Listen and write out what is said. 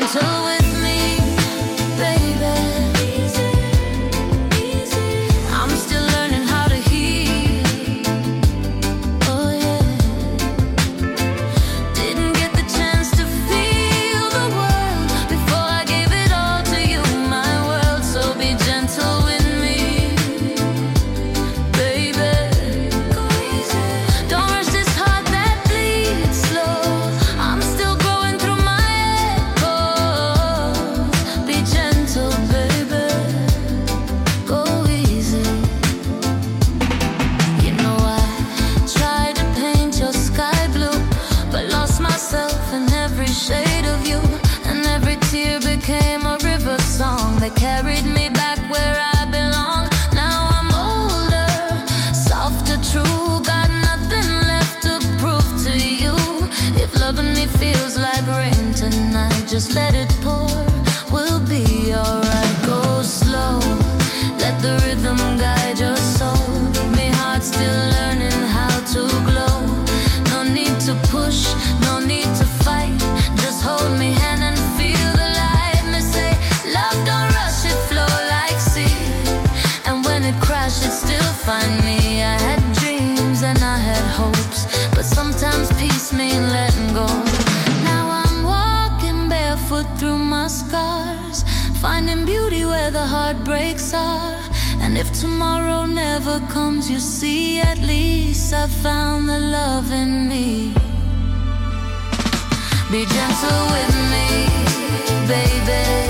gentle with me, baby. I'm still learning how to heal. Oh yeah. Didn't get the chance to feel the world before I gave it all to you, my world. So be gentle with me, baby. Go easy. Don't rush this heart that bleeds slow. I'm still growing through my echoes. Be gentle, baby. Go easy. You know I tried to paint your sky blue, but lost myself in every shade of you. And every tear became a river song that carried me back where I belong. Now I'm older, softer, true, got nothing left to prove to you. If loving me feels like rain tonight, just let it pour, we'll be alright. Go slow, let the rhythm guide your soul. Me heart still learning how to glow. No need to push, no need to fight. Just hold me hand and feel the light. Me say, love don't rush, it flow like sea. And when it crashed, it still find me. I had dreams and I had hopes, but sometimes peace mean letting go. Now I'm walking barefoot through my scars, finding beauty where the heartbreaks are. And if tomorrow never comes, you see, at least I found the love in me. Be gentle with me, baby.